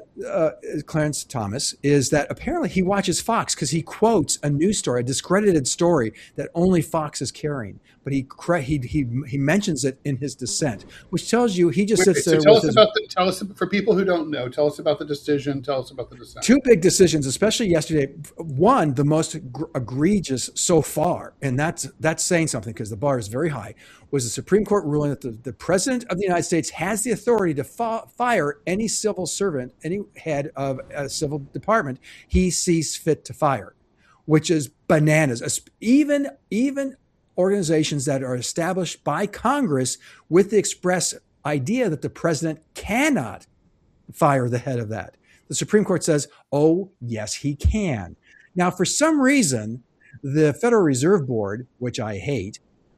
Clarence Thomas is that apparently he watches Fox because he quotes a news story, a discredited story that only Fox is carrying. But he mentions it in his dissent, which tells you he just sits there. Tell us for people who don't know. Tell us about the decision. Tell us about the dissent. Two big decisions, especially yesterday. One, the most egregious so far, and that's saying something because the bar is very high. Was the Supreme Court ruling that the President of the United States has the authority to fire any civil servant, any head of a civil department he sees fit to fire, which is bananas. Even organizations that are established by Congress with the express idea that the president cannot fire the head of that. The Supreme Court says, oh, yes, he can. Now, for some reason, the Federal Reserve Board, which I hate,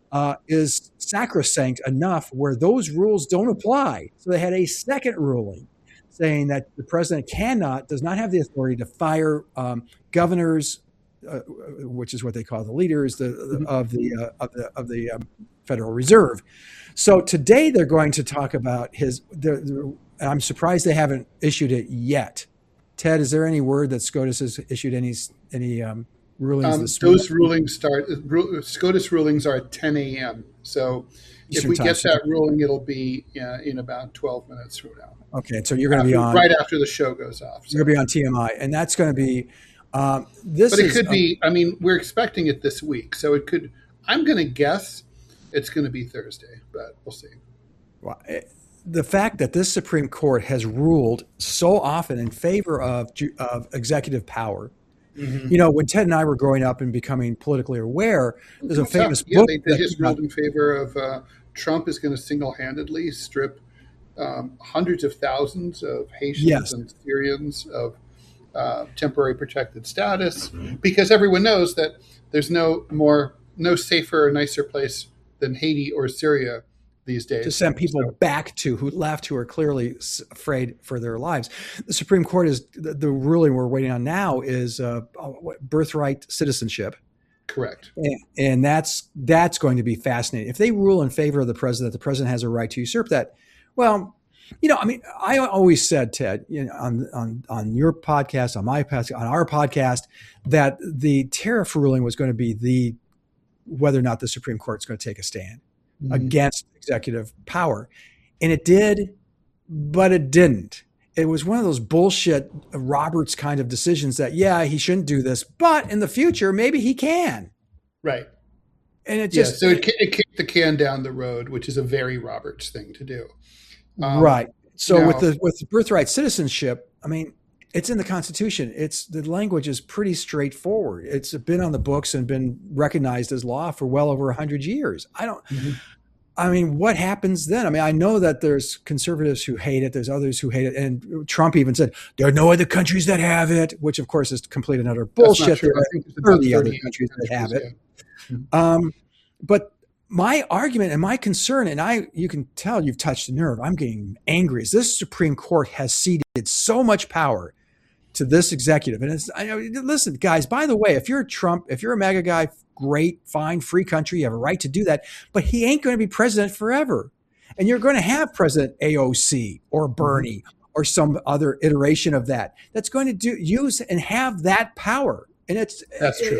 is sacrosanct enough where those rules don't apply. So they had a second ruling saying that the president does not have the authority to fire governors, which is what they call the leaders of the Federal Reserve. So today they're going to talk about I'm surprised they haven't issued it yet. Ted, is there any word that SCOTUS has issued any rulings this week? Those rulings SCOTUS rulings are at 10 a.m. So Eastern if we get that ruling, it'll be in about 12 minutes from now. Okay, so you're going to be on right after the show goes off. So. You're going to be on TMI, and that's going to be But it could be. I mean, we're expecting it this week, so it could. I'm going to guess it's going to be Thursday, but we'll see. Well, the fact that this Supreme Court has ruled so often in favor of executive power. Mm-hmm. You know, when Ted and I were growing up and becoming politically aware, there's a famous book. They just ruled in favor of Trump is going to single-handedly strip hundreds of thousands of Haitians and Syrians of temporary protected status, because everyone knows that there's no safer or nicer place than Haiti or Syria these days. To send people back to who left, who are clearly afraid for their lives. The Supreme Court is the ruling we're waiting on now is birthright citizenship. Correct. And that's going to be fascinating. If they rule in favor of the president has a right to usurp that. Well, you know, I mean, I always said, Ted, you know, on your podcast, on my podcast, on our podcast, that the tariff ruling was going to be whether or not the Supreme Court is going to take a stand against executive power. And it did, but it didn't. It was one of those bullshit Roberts kind of decisions that, yeah, he shouldn't do this, but in the future, maybe he can. Right. And it just... So it kicked the can down the road, which is a very Roberts thing to do. Right. So with the birthright citizenship, I mean, it's in the Constitution. The language is pretty straightforward. It's been on the books and been recognized as law for well over 100 years. I mean, what happens then? I mean, I know that there's conservatives who hate it. There's others who hate it. And Trump even said, there are no other countries that have it, which of course is complete and utter bullshit. There are 30 other countries that have it. Yeah. But my argument and my concern, and you can tell you've touched a nerve, I'm getting angry, is this Supreme Court has ceded so much power to this executive. And listen, guys, by the way, if you're Trump, if you're a MAGA guy, great, fine, free country, you have a right to do that, but he ain't going to be president forever. And you're going to have President AOC or Bernie or some other iteration of that's going to use and have that power. And that's true.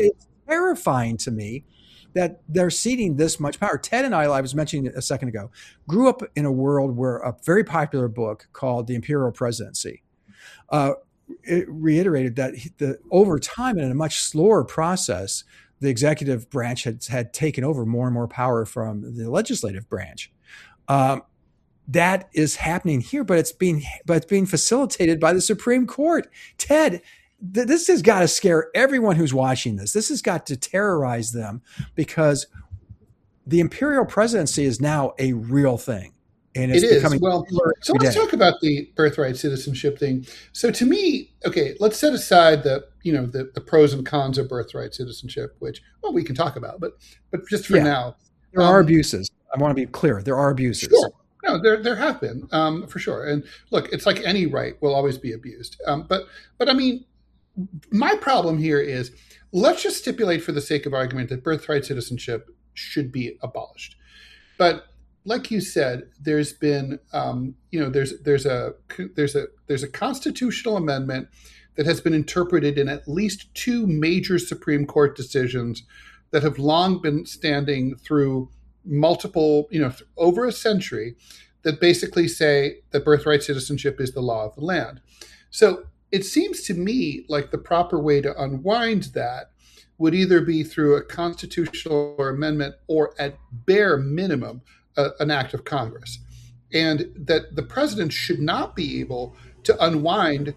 terrifying to me that they're ceding this much power. Ted and I was mentioning a second ago, grew up in a world where a very popular book called The Imperial Presidency it reiterated that over time and in a much slower process, the executive branch had taken over more and more power from the legislative branch. That is happening here, but it's being facilitated by the Supreme Court. Ted, this has got to scare everyone who's watching this. This has got to terrorize them because the imperial presidency is now a real thing. And it's becoming well. So let's talk about the birthright citizenship thing. So to me, okay, let's set aside the pros and cons of birthright citizenship, which we can talk about, but just for now, there are abuses. I want to be clear. There are abuses. Sure. No, there have been for sure. And look, it's like any right will always be abused. But I mean, my problem here is let's just stipulate for the sake of argument that birthright citizenship should be abolished, but like you said, there's been, there's a constitutional amendment that has been interpreted in at least two major Supreme Court decisions that have long been standing through multiple, over a century, that basically say that birthright citizenship is the law of the land. So it seems to me like the proper way to unwind that would either be through a constitutional amendment or at bare minimum, an act of Congress, and that the president should not be able to unwind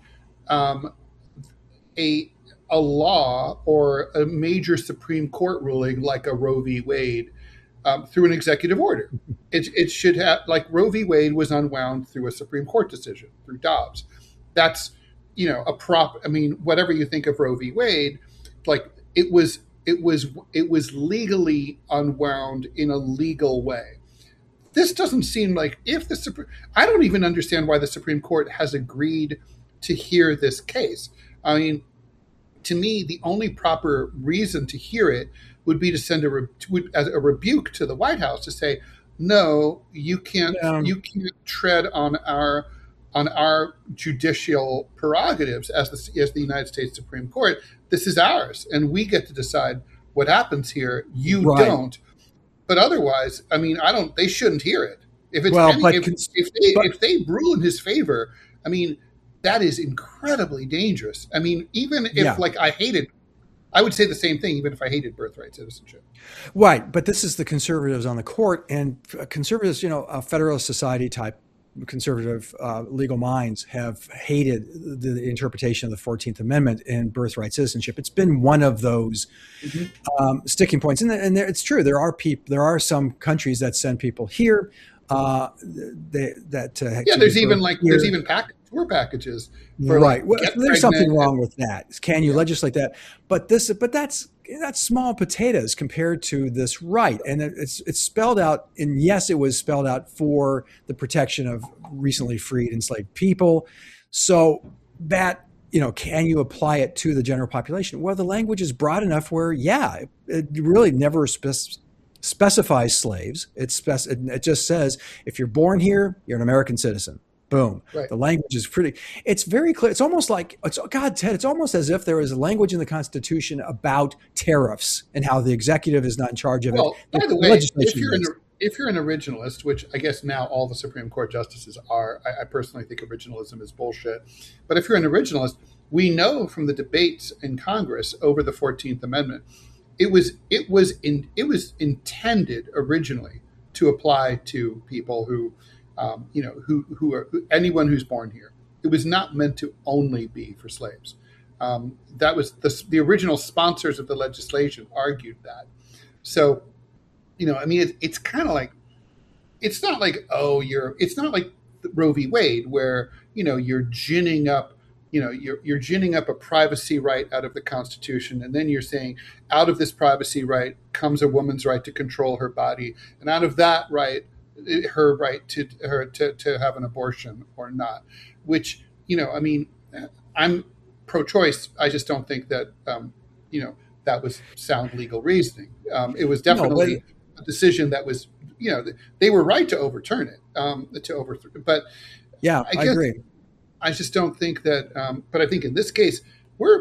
a law or a major Supreme Court ruling like a Roe v. Wade through an executive order. It should have, like Roe v. Wade was unwound through a Supreme Court decision, through Dobbs. That's, whatever you think of Roe v. Wade, like it was legally unwound in a legal way. This doesn't seem like I don't even understand why the Supreme Court has agreed to hear this case. I mean, to me, the only proper reason to hear it would be to send a rebuke to the White House to say, no, you can't tread on our judicial prerogatives as the United States Supreme Court. This is ours, and we get to decide what happens here. You don't. But otherwise, I mean, they shouldn't hear it. If they rule in his favor, I mean, that is incredibly dangerous. I mean, even if I would say the same thing, even if I hated birthright citizenship. Right. But this is the conservatives on the court, and conservatives, a Federalist Society type conservative legal minds have hated the interpretation of the 14th Amendment in birthright citizenship. It's been one of those sticking points, and it's true. There are some countries that send people here. There's even tour packages. There's something wrong with that. Can you legislate that? But that's small potatoes compared to this right. And it's spelled out, and yes, it was spelled out for the protection of recently freed enslaved people. So that, can you apply it to the general population? Well, the language is broad enough where, it really never specifies slaves. It just says, if you're born here, you're an American citizen. Boom. Right. The language is it's very clear. It's almost like, Ted, it's almost as if there is a language in the Constitution about tariffs and how the executive is not in charge of it. By the way, if you're an originalist, which I guess now all the Supreme Court justices are, I personally think originalism is bullshit. But if you're an originalist, we know from the debates in Congress over the 14th Amendment, it was intended originally to apply to people who anyone who's born here. It was not meant to only be for slaves. That was the original sponsors of the legislation argued that. So, it's kind of like, it's not like Roe v. Wade where, you're ginning up, you're ginning up a privacy right out of the Constitution. And then you're saying out of this privacy right comes a woman's right to control her body. And out of that right, her right to have an abortion or not, which, I'm pro-choice. I just don't think that, that was sound legal reasoning. It was definitely a decision that was, they were right to overturn it, but I agree. I just don't think that, but I think in this case, we're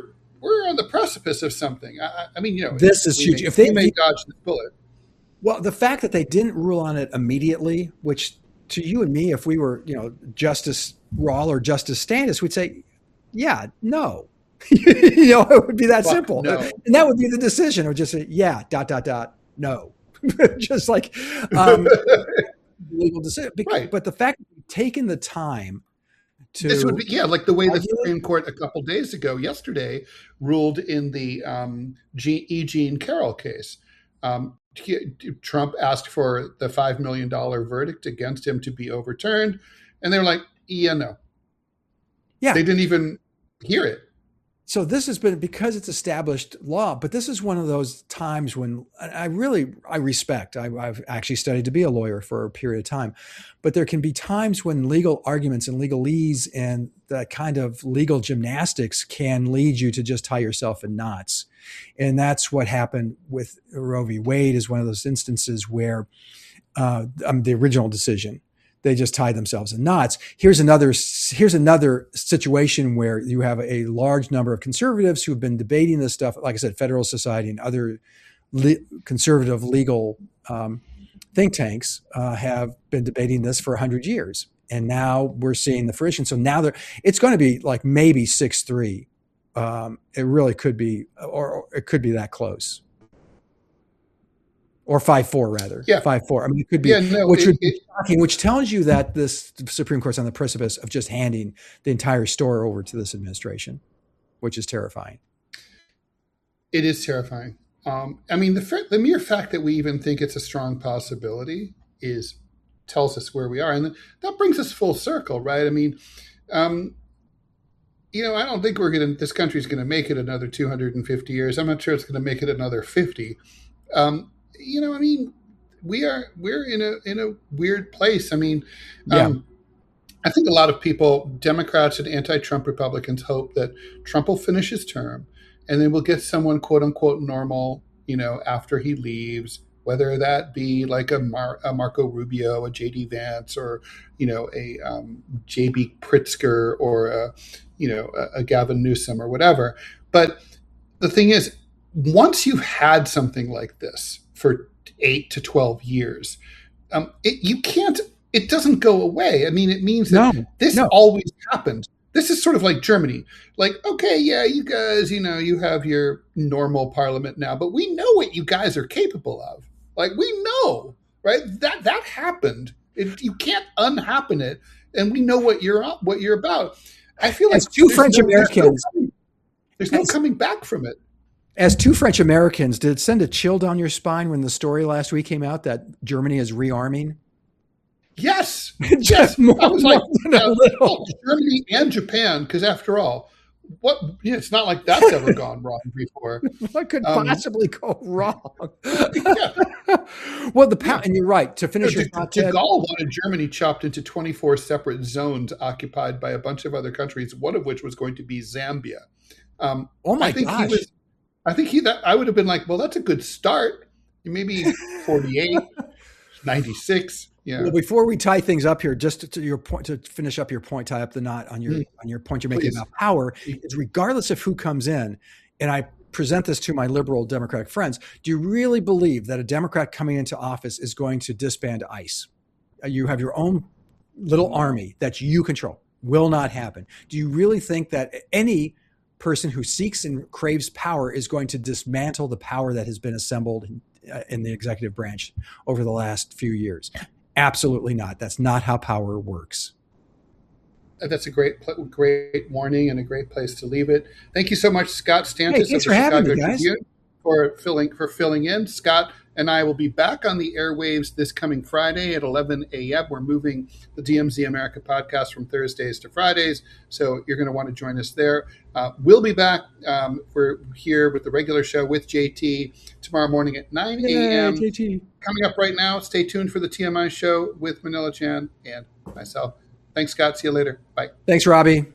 we're on the precipice of something. I mean, this is huge. If they may dodge the bullet. Well, the fact that they didn't rule on it immediately, which to you and me, if we were, Justice Rawl or Justice Standis, we'd say, yeah, no. It would be that simple. No. And that would be the decision, or just say, yeah, ... no. Just like legal decision. Right. But the fact that you've taken the time to... This would be, like the way the Supreme Court a couple days ago, yesterday, ruled in the E. Jean Carroll case. Trump asked for the $5 million verdict against him to be overturned. And they were like, no. Yeah. They didn't even hear it. So this has been, because it's established law, but this is one of those times when I respect, I've actually studied to be a lawyer for a period of time, but there can be times when legal arguments and legalese and that kind of legal gymnastics can lead you to just tie yourself in knots. And that's what happened with Roe v. Wade, is one of those instances where the original decision, they just tied themselves in knots. Here's another situation where you have a large number of conservatives who have been debating this stuff. Like I said, Federalist Society and other conservative legal think tanks have been debating this for 100 years. And now we're seeing the fruition. So now it's going to be like maybe 6-3. It really could be, or it could be that close. Or 5-4 rather. Yeah. 5-4. I mean, it could be, which would be shocking, which tells you that this Supreme Court's on the precipice of just handing the entire store over to this administration, which is terrifying. It is terrifying. I mean, the mere fact that we even think it's a strong possibility tells us where we are. And that brings us full circle, right? I mean, I don't think this country's going to make it another 250 years. I'm not sure it's going to make it another 50. I mean, we're in a weird place. I mean, I think a lot of people, Democrats and anti-Trump Republicans, hope that Trump will finish his term and then we'll get someone quote unquote normal, after he leaves, whether that be like a Marco Rubio, a JD Vance, or, a JB Pritzker, or a Gavin Newsom or whatever. But the thing is, once you've had something like this for 8 to 12 years, it doesn't go away. I mean, it means that this always happened. This is sort of like Germany. Like, okay, yeah, you guys, you have your normal parliament now, but we know what you guys are capable of. Like, we know, right? That happened. You can't unhappen it. And we know what you're about. I feel like as two French Americans, there's no coming back from it. As two French Americans, did it send a chill down your spine when the story last week came out that Germany is rearming? Yes. Yes. I was like, Germany and Japan, because after all, it's not like that's ever gone wrong before. What could possibly go wrong? Well, and you're right. To finish your thought, De Gaulle wanted Germany chopped into 24 separate zones occupied by a bunch of other countries, one of which was going to be Zambia. Oh my gosh. I would have been like, well, that's a good start. Maybe 48, 96. Yeah. Well, before we tie things up here, just to your point, to finish up your point, tie up the knot on your point you're making about power, is regardless of who comes in, and I present this to my liberal Democratic friends, do you really believe that a Democrat coming into office is going to disband ICE? You have your own little army that you control. Will not happen. Do you really think that any person who seeks and craves power is going to dismantle the power that has been assembled in the executive branch over the last few years? Absolutely not. That's not how power works. That's a great warning and a great place to leave it. Thank you so much, Scott Stantis of the Chicago Tribune, for filling in. Scott and I will be back on the airwaves this coming Friday at 11 a.m. We're moving the DMZ America podcast from Thursdays to Fridays, so you're going to want to join us there. We'll be back. We're here with the regular show with JT tomorrow morning at 9 a.m. JT. Coming up right now, stay tuned for the TMI show with Manila Chan and myself. Thanks, Scott. See you later. Bye. Thanks, Robbie.